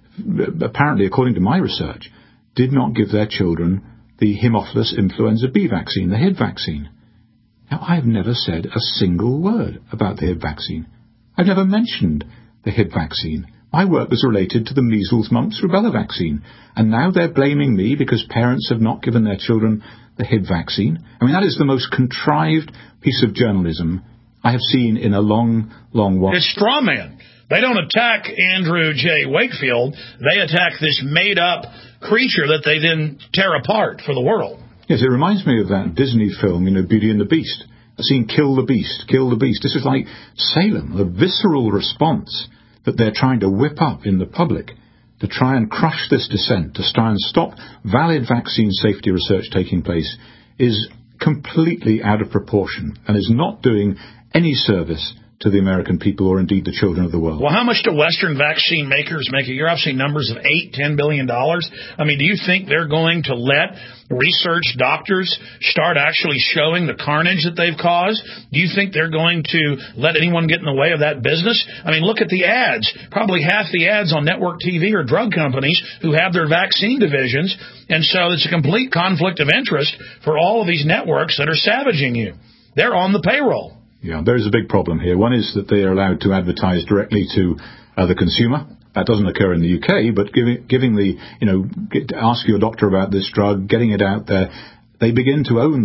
to my research, did not give their children the Haemophilus influenza B vaccine, the HIB vaccine. Now, I've never said a single word about the HIB vaccine. I've never mentioned the HIB vaccine. My work was related to the measles, mumps, rubella vaccine, and now they're blaming me because parents have not given their children the HIB vaccine. I mean, that is the most contrived piece of journalism I have seen in a long, long while. It's straw man. They don't attack Andrew J. Wakefield. They attack this made-up creature that they then tear apart for the world. Yes, it reminds me of that Disney film, Beauty and the Beast. I've seen Kill the Beast, Kill the Beast. This is like Salem, the visceral response that they're trying to whip up in the public to try and crush this dissent, to try and stop valid vaccine safety research taking place, is completely out of proportion and is not doing any service to the American people or indeed the children of the world. Well, how much do Western vaccine makers make a year? I've seen numbers of $8-10 billion. I mean, do you think they're going to let research doctors start actually showing the carnage that they've caused? Do you think they're going to let anyone get in the way of that business? I mean, look at the ads. Probably half the ads on network TV are drug companies who have their vaccine divisions, and so it's a complete conflict of interest for all of these networks that are savaging you. They're on the payroll. Yeah, there is a big problem here. One is that they are allowed to advertise directly to the consumer. That doesn't occur in the UK, but giving the, ask your doctor about this drug, getting it out there, they begin to own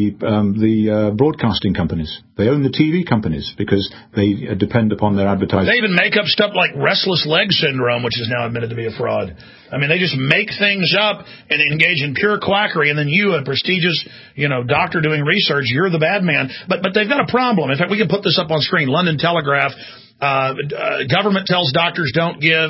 the broadcasting companies. They own the TV companies because they depend upon their advertising. They even make up stuff like restless leg syndrome, which is now admitted to be a fraud. I mean, they just make things up and engage in pure quackery, and then you, a prestigious, doctor doing research, you're the bad man. But they've got a problem. In fact, we can put this up on screen. London Telegraph, government tells doctors don't give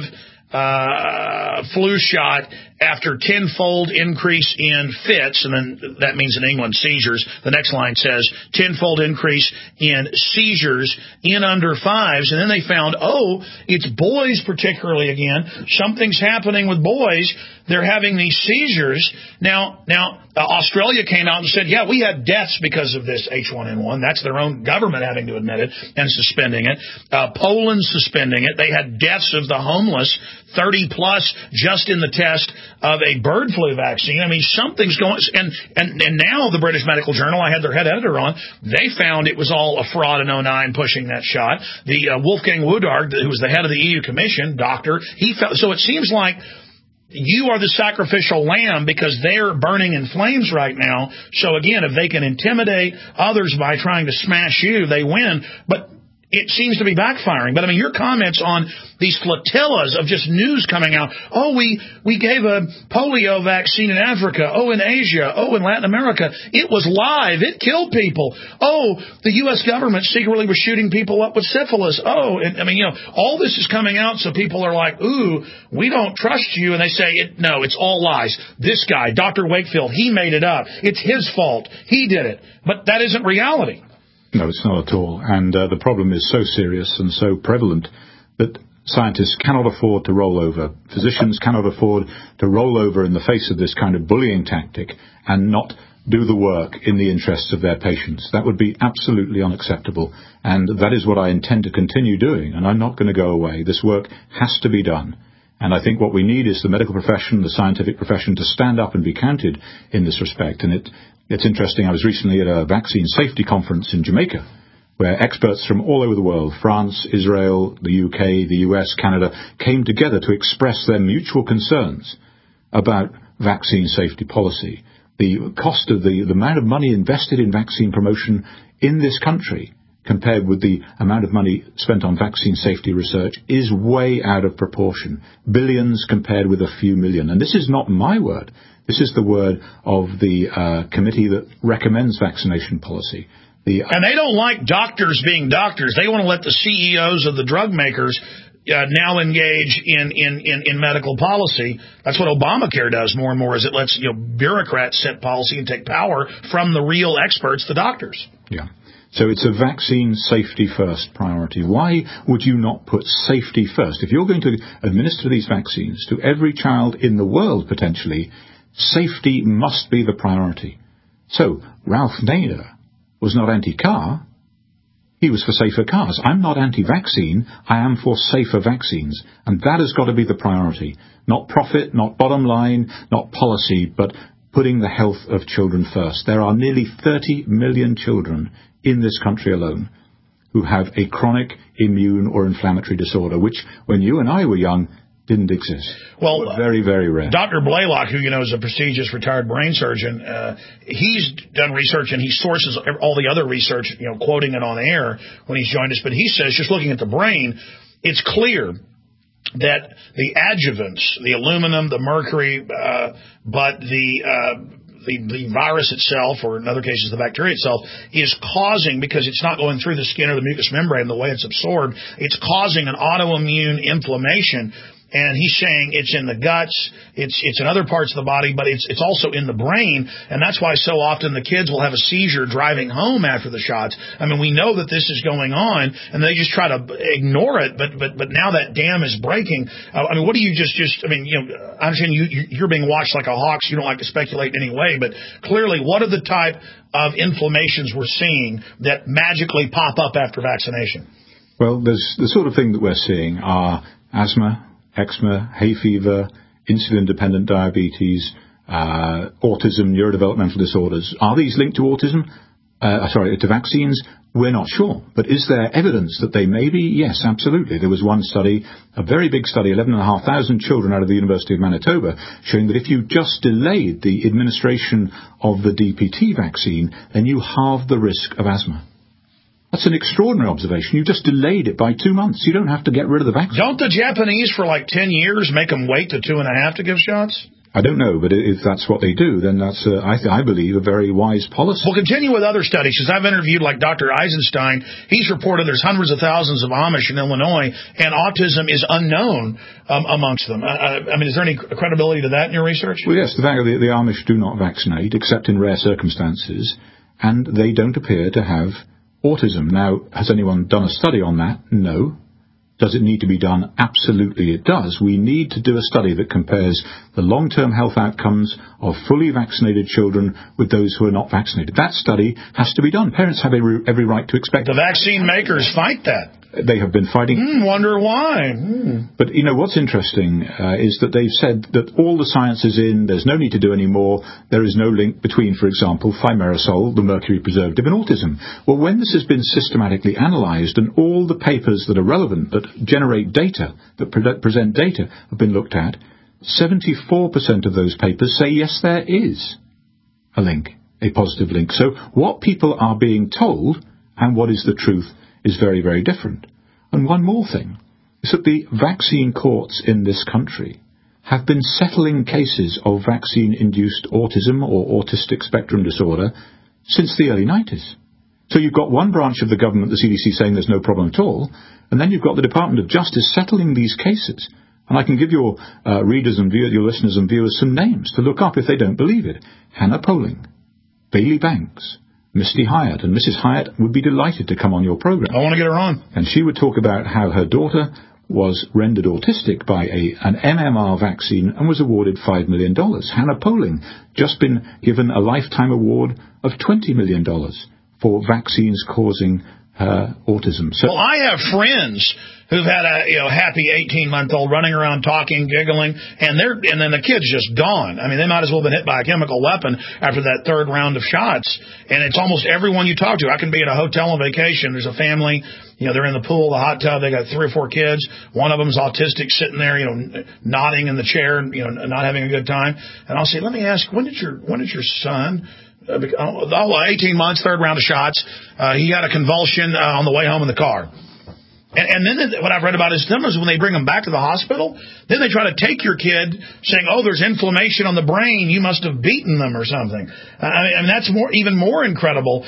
flu shot after tenfold increase in fits, and then that means in England seizures. The next line says tenfold increase in seizures in under fives, and then they found, it's boys particularly again. Something's happening with boys. They're having these seizures. Now, Australia came out and said, yeah, we had deaths because of this H1N1. That's their own government having to admit it and suspending it. Poland's suspending it. They had deaths of the homeless, 30 plus just in the test of a bird flu vaccine. I mean, something's going, and now the British Medical Journal, I had their head editor on, they found it was all a fraud in 2009 pushing that shot. The Wolfgang Wodarg, who was the head of the EU Commission, doctor, he felt, so it seems like you are the sacrificial lamb because they're burning in flames right now. So again, if they can intimidate others by trying to smash you, they win. But it seems to be backfiring. But I mean, your comments on these flotillas of just news coming out. We gave a polio vaccine in Africa. In Asia. In Latin America. It was live. It killed people. The U.S. government secretly was shooting people up with syphilis. And I mean, all this is coming out, so people are like, we don't trust you. And they say, no, it's all lies. This guy, Dr. Wakefield, he made it up. It's his fault. He did it. But that isn't reality. No, it's not at all. And the problem is so serious and so prevalent that scientists cannot afford to roll over. Physicians cannot afford to roll over in the face of this kind of bullying tactic and not do the work in the interests of their patients. That would be absolutely unacceptable. And that is what I intend to continue doing. And I'm not going to go away. This work has to be done. And I think what we need is the medical profession, the scientific profession, to stand up and be counted in this respect. And it's interesting, I was recently at a vaccine safety conference in Jamaica, where experts from all over the world, France, Israel, the UK, the US, Canada, came together to express their mutual concerns about vaccine safety policy. the cost of the amount of money invested in vaccine promotion in this country compared with the amount of money spent on vaccine safety research is way out of proportion. Billions compared with a few million. And this is not my word. This is the word of the committee that recommends vaccination policy. And they don't like doctors being doctors. They want to let the CEOs of the drug makers now engage in medical policy. That's what Obamacare does more and more, is it lets bureaucrats set policy and take power from the real experts, the doctors. Yeah. So it's a vaccine safety first priority. Why would you not put safety first? If you're going to administer these vaccines to every child in the world, potentially, safety must be the priority. So Ralph Nader was not anti-car. He was for safer cars. I'm not anti-vaccine. I am for safer vaccines. And that has got to be the priority. Not profit, not bottom line, not policy, but putting the health of children first. There are nearly 30 million children in this country alone who have a chronic immune or inflammatory disorder, which, when you and I were young, didn't exist. Well, very, very rare. Dr. Blaylock, who is a prestigious retired brain surgeon, he's done research and he sources all the other research, quoting it on air when he's joined us. But he says, just looking at the brain, it's clear that the adjuvants, the aluminum, the mercury, but the virus itself, or in other cases the bacteria itself, is causing, because it's not going through the skin or the mucous membrane the way it's absorbed, it's causing an autoimmune inflammation. And he's saying it's in the guts, it's in other parts of the body, but it's also in the brain, and that's why so often the kids will have a seizure driving home after the shots. I mean, we know that this is going on, and they just try to ignore it, but now that dam is breaking. I mean, what do you I understand you're being watched like a hawk, so you don't like to speculate in any way, but clearly, what are the type of inflammations we're seeing that magically pop up after vaccination? Well, there's the sort of thing that we're seeing are asthma, eczema, hay fever, insulin-dependent diabetes, autism, neurodevelopmental disorders. Are these linked to autism? To vaccines? We're not sure. But is there evidence that they may be? Yes, absolutely. There was one study, a very big study, 11,500 children out of the University of Manitoba, showing that if you just delayed the administration of the DPT vaccine, then you halve the risk of asthma. That's an extraordinary observation. You just delayed it by 2 months. You don't have to get rid of the vaccine. Don't the Japanese for 10 years make them wait to 2.5 to give shots? I don't know, but if that's what they do, then that's, I believe, a very wise policy. We'll continue with other studies, because I've interviewed Dr. Eisenstein. He's reported there's hundreds of thousands of Amish in Illinois, and autism is unknown amongst them. Is there any credibility to that in your research? Well, yes, the fact that the Amish do not vaccinate, except in rare circumstances, and they don't appear to have autism. Now, has anyone done a study on that? No. Does it need to be done? Absolutely it does. We need to do a study that compares the long-term health outcomes of fully vaccinated children with those who are not vaccinated. That study has to be done. Parents have every right to expect the vaccine makers fight that. They have been fighting. Wonder why. But, what's interesting is that they've said that all the science is in, there's no need to do any more, there is no link between, for example, thimerosal, the mercury preservative, and autism. Well, when this has been systematically analysed and all the papers that are relevant, that generate data, that present data, have been looked at, 74% of those papers say, yes, there is a link, a positive link. So what people are being told and what is the truth is very, very different. And one more thing is that the vaccine courts in this country have been settling cases of vaccine-induced autism or autistic spectrum disorder since the early 90s. So you've got one branch of the government, the CDC, saying there's no problem at all, and then you've got the Department of Justice settling these cases. And I can give your readers and your listeners and viewers some names to look up if they don't believe it. Hannah Poling, Bailey Banks, Misty Hyatt, and Mrs. Hyatt would be delighted to come on your program. I want to get her on. And she would talk about how her daughter was rendered autistic by an MMR vaccine and was awarded $5 million. Hannah Poling just been given a lifetime award of $20 million for vaccines causing her autism. Well, I have friends who've had a happy 18-month-old running around talking, giggling, and then the kid's just gone. I mean, they might as well have been hit by a chemical weapon after that third round of shots. And it's almost everyone you talk to. I can be at a hotel on vacation. There's a family, they're in the pool, the hot tub. They got 3 or 4 kids. One of them's autistic, sitting there, nodding in the chair, not having a good time. And I'll say, let me ask, when did your son? 18 months, third round of shots. He had a convulsion on the way home in the car. And then what I've read about is when they bring them back to the hospital, then they try to take your kid saying, oh, there's inflammation on the brain. You must have beaten them or something. I mean, that's even more incredible.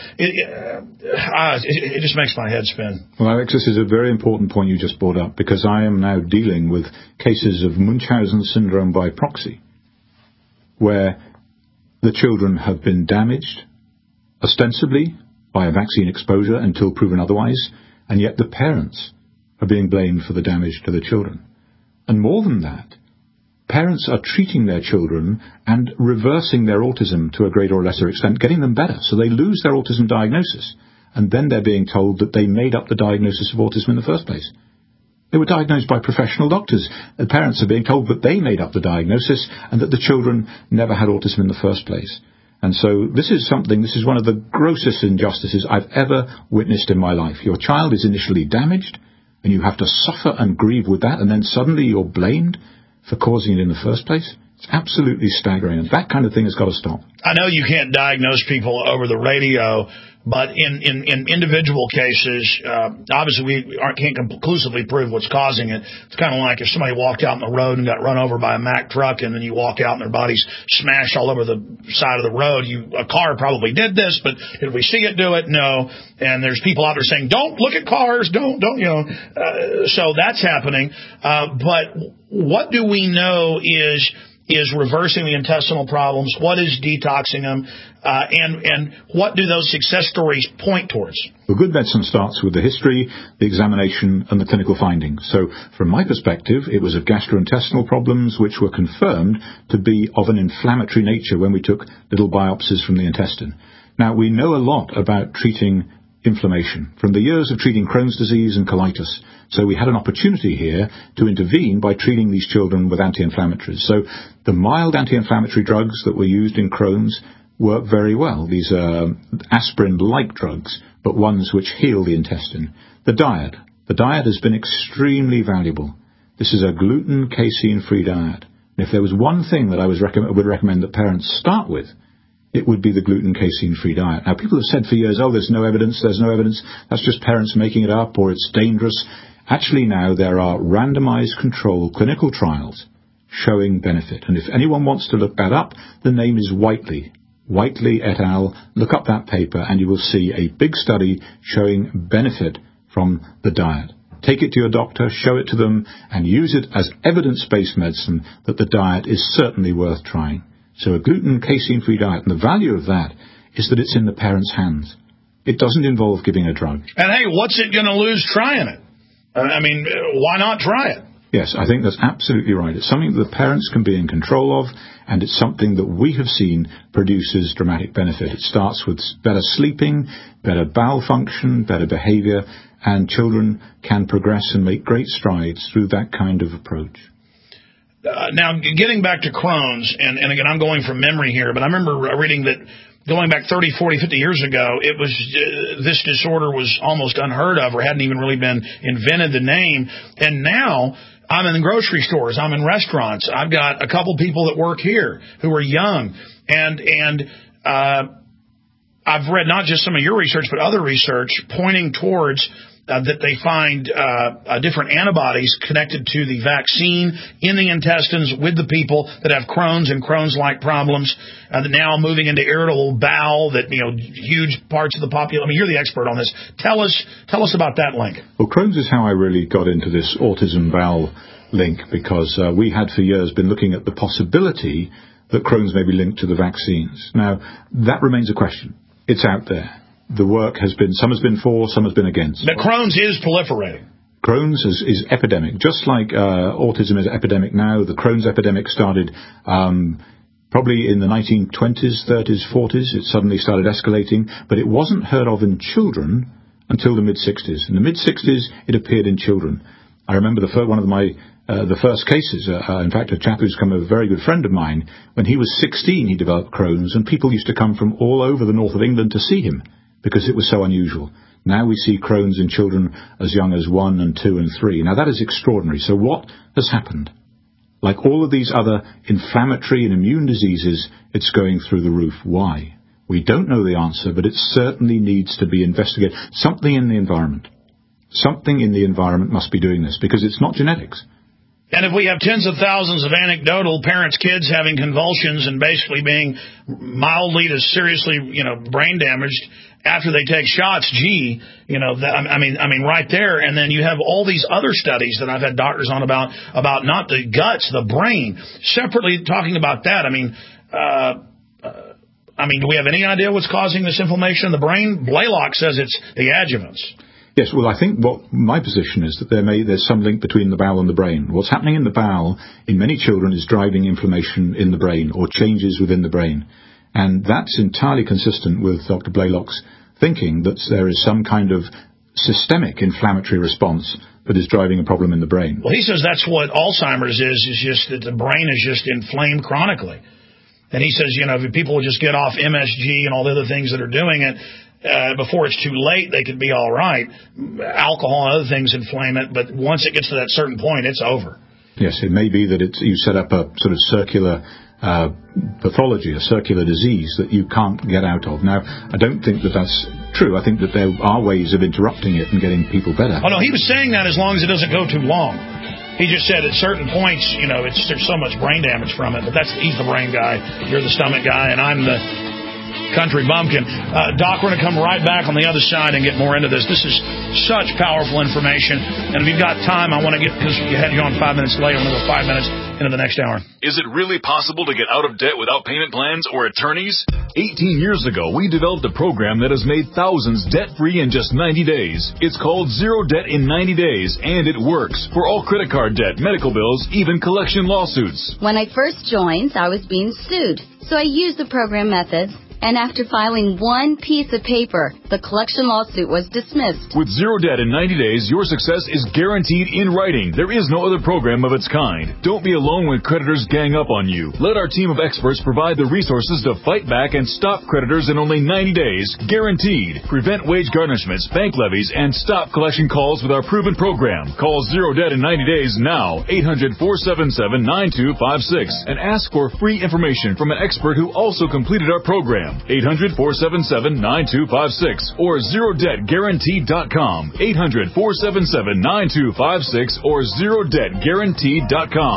It just makes my head spin. Well, Alex, this is a very important point you just brought up, because I am now dealing with cases of Munchausen syndrome by proxy, where the children have been damaged, ostensibly by a vaccine exposure until proven otherwise, and yet the parents are being blamed for the damage to the children. And more than that, parents are treating their children and reversing their autism to a greater or lesser extent, getting them better, so they lose their autism diagnosis, and then they're being told that they made up the diagnosis of autism in the first place. They were diagnosed by professional doctors. The parents are being told that they made up the diagnosis and that the children never had autism in the first place. And so this is one of the grossest injustices I've ever witnessed in my life. Your child is initially damaged, and you have to suffer and grieve with that, and then suddenly you're blamed for causing it in the first place. It's absolutely staggering, and that kind of thing has got to stop. I know you can't diagnose people over the radio, but in individual cases, obviously we can't conclusively prove what's causing it. It's kind of like if somebody walked out on the road and got run over by a Mack truck, and then you walk out and their body's smashed all over the side of the road. A car probably did this, but did we see it do it? No. And there's people out there saying, don't look at cars, don't, so that's happening. But what do we know is reversing the intestinal problems? What is detoxing them? And what do those success stories point towards? Well, good medicine starts with the history, the examination, and the clinical findings. So, from my perspective, it was of gastrointestinal problems which were confirmed to be of an inflammatory nature when we took little biopsies from the intestine. Now, we know a lot about treating inflammation from the years of treating Crohn's disease and colitis. So we had an opportunity here to intervene by treating these children with anti-inflammatories. So the mild anti-inflammatory drugs that were used in Crohn's work very well. These are aspirin-like drugs, but ones which heal the intestine. The diet has been extremely valuable. This is a gluten, casein-free diet. And if there was one thing that I would recommend that parents start with, it would be the gluten casein-free diet. Now, people have said for years, there's no evidence, that's just parents making it up, or it's dangerous. Actually, now there are randomized controlled clinical trials showing benefit. And if anyone wants to look that up, the name is Whiteley et al. Look up that paper and you will see a big study showing benefit from the diet. Take it to your doctor, show it to them, and use it as evidence-based medicine that the diet is certainly worth trying. So a gluten casein-free diet, and the value of that is that it's in the parents' hands. It doesn't involve giving a drug. And hey, what's it going to lose trying it? I mean, why not try it? Yes, I think that's absolutely right. It's something that the parents can be in control of, and it's something that we have seen produces dramatic benefit. It starts with better sleeping, better bowel function, better behavior, and children can progress and make great strides through that kind of approach. Now, getting back to Crohn's, and again, I'm going from memory here, but I remember reading that going back 30, 40, 50 years ago, it was this disorder was almost unheard of or hadn't even really been invented, the name. And now I'm in grocery stores, I'm in restaurants. I've got a couple people that work here who are young. And I've read not just some of your research, but other research pointing towards that they find different antibodies connected to the vaccine in the intestines with the people that have Crohn's and Crohn's-like problems. Now moving into irritable bowel, that huge parts of the population. I mean, you're the expert on this. Tell us about that link. Well, Crohn's is how I really got into this autism bowel link, because we had for years been looking at the possibility that Crohn's may be linked to the vaccines. Now, that remains a question. It's out there. The work has been, some has been for, some has been against. But Crohn's is proliferating. Crohn's is epidemic. Just like autism is epidemic now, the Crohn's epidemic started probably in the 1920s, 30s, 40s. It suddenly started escalating, but it wasn't heard of in children until the mid-60s. In the mid-60s, it appeared in children. I remember the first cases, in fact, a chap who's become a very good friend of mine, when he was 16, he developed Crohn's, and people used to come from all over the north of England to see him because it was so unusual. Now we see Crohn's in children as young as 1 and 2 and 3. Now that is extraordinary. So what has happened? Like all of these other inflammatory and immune diseases, it's going through the roof. Why? We don't know the answer, but it certainly needs to be investigated. Something in the environment must be doing this, because it's not genetics. And if we have tens of thousands of anecdotal parents, kids having convulsions and basically being mildly to seriously, brain damaged after they take shots, I mean, right there. And then you have all these other studies that I've had doctors on about not the guts, the brain, separately talking about that. Do we have any idea what's causing this inflammation in the brain? Blaylock says it's the adjuvants. Yes, well, I think what my position is that there's some link between the bowel and the brain. What's happening in the bowel in many children is driving inflammation in the brain or changes within the brain. And that's entirely consistent with Dr. Blaylock's thinking that there is some kind of systemic inflammatory response that is driving a problem in the brain. Well, he says that's what Alzheimer's is just that the brain is just inflamed chronically. And he says, if people would just get off MSG and all the other things that are doing it, before it's too late, they could be all right. Alcohol and other things inflame it, but once it gets to that certain point, it's over. Yes, it may be that you set up a sort of circular pathology, a circular disease that you can't get out of. Now, I don't think that that's true. I think that there are ways of interrupting it and getting people better. Oh, no, he was saying that as long as it doesn't go too long. He just said at certain points, there's so much brain damage from it, but he's the brain guy, you're the stomach guy, and I'm the country bumpkin. Doc, we're going to come right back on the other side and get more into this. This is such powerful information. And if you've got time, I want to because you had you on 5 minutes late, I'm going to go 5 minutes into the next hour. Is it really possible to get out of debt without payment plans or attorneys? 18 years ago, we developed a program that has made thousands debt-free in just 90 days. It's called Zero Debt in 90 Days, and it works for all credit card debt, medical bills, even collection lawsuits. When I first joined, I was being sued, so I used the program methods. And after filing one piece of paper, the collection lawsuit was dismissed. With Zero Debt in 90 days, your success is guaranteed in writing. There is no other program of its kind. Don't be alone when creditors gang up on you. Let our team of experts provide the resources to fight back and stop creditors in only 90 days. Guaranteed. Prevent wage garnishments, bank levies, and stop collection calls with our proven program. Call Zero Debt in 90 days now. 800-477-9256. And ask for free information from an expert who also completed our program. 800-477-9256 or ZeroDebtGuaranteed.com. 800-477-9256 or ZeroDebtGuaranteed.com.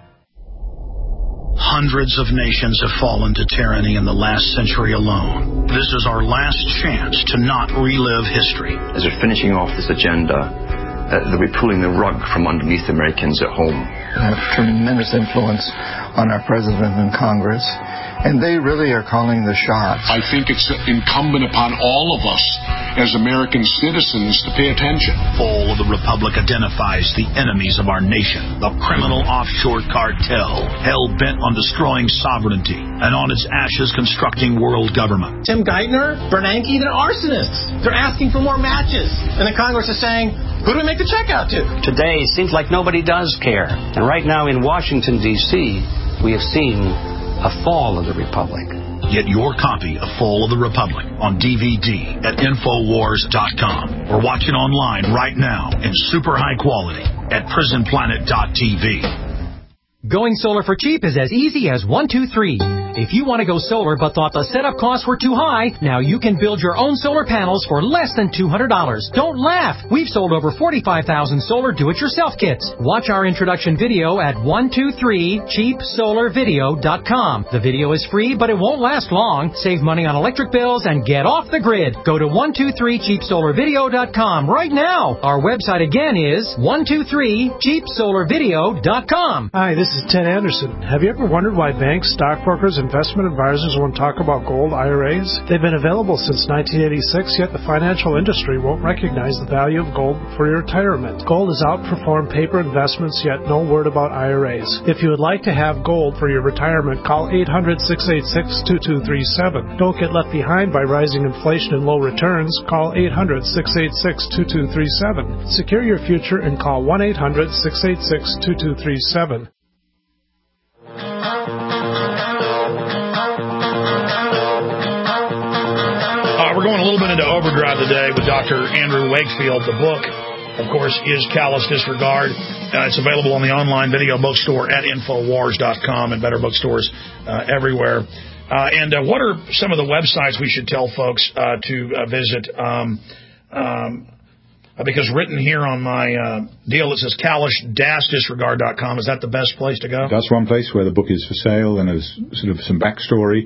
Hundreds of nations have fallen to tyranny in the last century alone. This is our last chance to not relive history. As we're finishing off this agenda, they'll be pulling the rug from underneath Americans at home. I have tremendous influence on our president and Congress, and they really are calling the shots. I think it's incumbent upon all of us as American citizens to pay attention. Fall of the Republic identifies the enemies of our nation, the criminal offshore cartel, hell-bent on destroying sovereignty, and on its ashes constructing world government. Tim Geithner, Bernanke, they're arsonists. They're asking for more matches. And the Congress is saying, who do we make the check out to? Today, it seems like nobody does care. And right now in Washington, D.C., we have seen a fall of the Republic. Get your copy of Fall of the Republic on DVD at Infowars.com or watch it online right now in super high quality at PrisonPlanet.tv. Going solar for cheap is as easy as 1, 2, 3. If you want to go solar but thought the setup costs were too high, now you can build your own solar panels for less than $200. Don't laugh! We've sold over 45,000 solar do-it-yourself kits. Watch our introduction video at 123cheapsolarvideo.com. The video is free, but it won't last long. Save money on electric bills and get off the grid. Go to 123cheapsolarvideo.com right now. Our website again is 123cheapsolarvideo.com. Hi, this is is Ted Anderson. Have you ever wondered why banks, stockbrokers, investment advisors won't talk about gold IRAs? They've been available since 1986, yet the financial industry won't recognize the value of gold for your retirement. Gold has outperformed paper investments, yet no word about IRAs. If you would like to have gold for your retirement, call 800-686-2237. Don't get left behind by rising inflation and low returns. Call 800-686-2237. Secure your future and call 1-800-686-2237. We're going a little bit into overdrive today with Dr. Andrew Wakefield. The book, of course, is Callous Disregard. It's available on the online video bookstore at Infowars.com and better bookstores everywhere. And what are some of the websites we should tell folks to visit? Because written here on my deal, it says callous-disregard.com. Is that the best place to go? That's one place where the book is for sale, and there's sort of some backstory.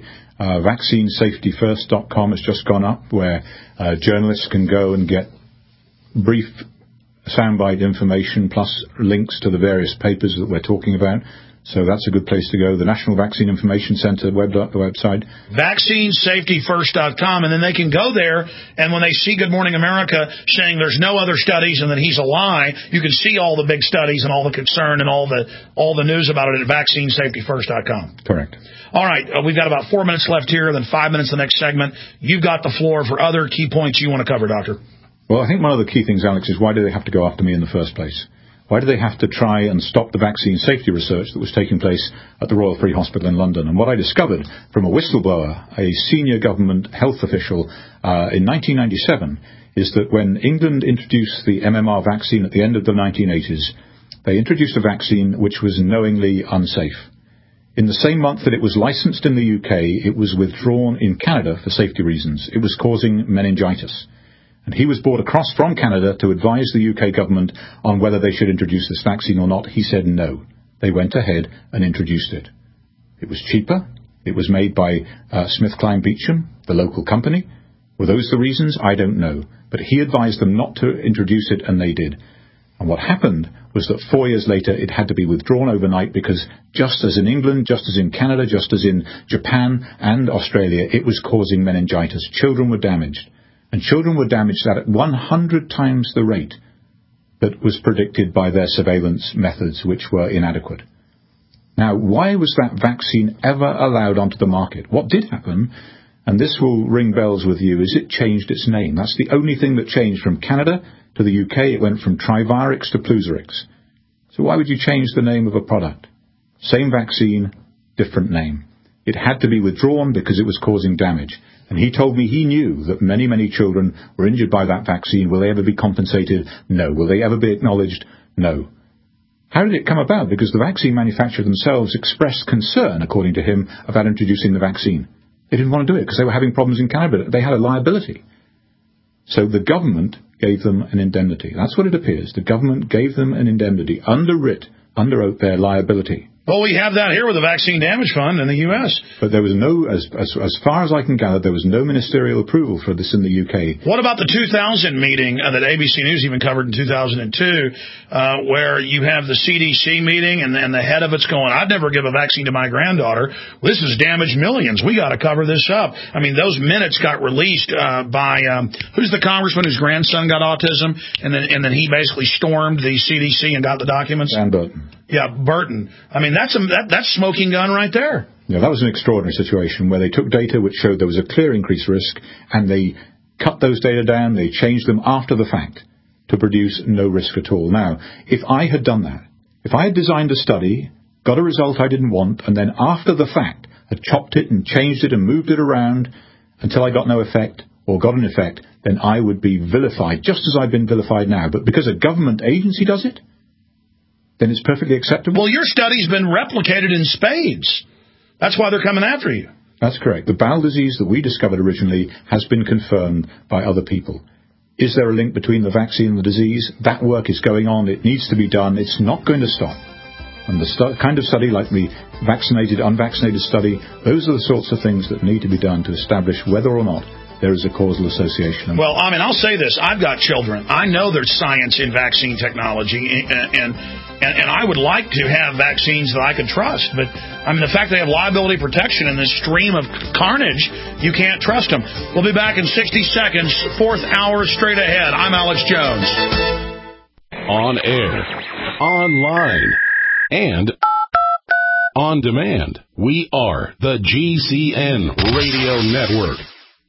Vaccinesafetyfirst.com has just gone up, where journalists can go and get brief soundbite information plus links to the various papers that we're talking about. So that's a good place to go. The National Vaccine Information Center website. Vaccinesafetyfirst.com, and then they can go there, and when they see Good Morning America saying there's no other studies and that he's a lie, you can see all the big studies and all the concern and all the news about it at Vaccinesafetyfirst.com. Correct. All right, we've got about 4 minutes left here, then 5 minutes the next segment. You've got the floor for other key points you want to cover, Doctor. Well, I think one of the key things, Alex, is why do they have to go after me in the first place? Why do they have to try and stop the vaccine safety research that was taking place at the Royal Free Hospital in London? And what I discovered from a whistleblower, a senior government health official in 1997, is that when England introduced the MMR vaccine at the end of the 1980s, they introduced a vaccine which was knowingly unsafe. In the same month that it was licensed in the UK, it was withdrawn in Canada for safety reasons. It was causing meningitis. And he was brought across from Canada to advise the UK government on whether they should introduce this vaccine or not. He said no. They went ahead and introduced it. It was cheaper. It was made by SmithKline Beecham, the local company. Were those the reasons? I don't know. But he advised them not to introduce it, and they did. And what happened was that 4 years later it had to be withdrawn overnight because just as in England, just as in Canada, just as in Japan and Australia, it was causing meningitis. Children were damaged. And children were damaged at 100 times the rate that was predicted by their surveillance methods, which were inadequate. Now, why was that vaccine ever allowed onto the market? What did happen, and this will ring bells with you, is it changed its name. That's the only thing that changed from Canada to the UK. It went from Trivarix to Pluzarix. So why would you change the name of a product? Same vaccine, different name. It had to be withdrawn because it was causing damage. And he told me he knew that many, many children were injured by that vaccine. Will they ever be compensated? No. Will they ever be acknowledged? No. How did it come about? Because the vaccine manufacturer themselves expressed concern, according to him, about introducing the vaccine. They didn't want to do it because they were having problems in Canada. They had a liability. So the government gave them an indemnity. That's what it appears. The government gave them an indemnity, underwrote their liability. Well, we have that here with the Vaccine Damage Fund in the U.S. But there was no, as far as I can gather, there was no ministerial approval for this in the UK. What about the 2000 meeting that ABC News even covered in 2002, where you have the CDC meeting and the head of it's going, I'd never give a vaccine to my granddaughter. This has damaged millions. We got to cover this up. I mean, those minutes got released by who's the congressman whose grandson got autism, and then he basically stormed the CDC and got the documents. Dan Burton. Yeah, Burton. I mean, that's smoking gun right there. Yeah, that was an extraordinary situation where they took data which showed there was a clear increased risk, and they cut those data down, they changed them after the fact to produce no risk at all. Now, if I had done that, if I had designed a study, got a result I didn't want, and then after the fact had chopped it and changed it and moved it around until I got no effect or got an effect, then I would be vilified, just as I've been vilified now. But because a government agency does it, then it's perfectly acceptable. Well, your study's been replicated in spades. That's why they're coming after you. That's correct. The bowel disease that we discovered originally has been confirmed by other people. Is there a link between the vaccine and the disease? That work is going on. It needs to be done. It's not going to stop. And the kind of study like the vaccinated, unvaccinated study, those are the sorts of things that need to be done to establish whether or not there is a causal association. Well, I mean, I'll say this. I've got children. I know there's science in vaccine technology, and I would like to have vaccines that I could trust. But, I mean, the fact they have liability protection in this stream of carnage, you can't trust them. We'll be back in 60 seconds, 4th hour straight ahead. I'm Alex Jones. On air, online, and on demand. We are the GCN Radio Network.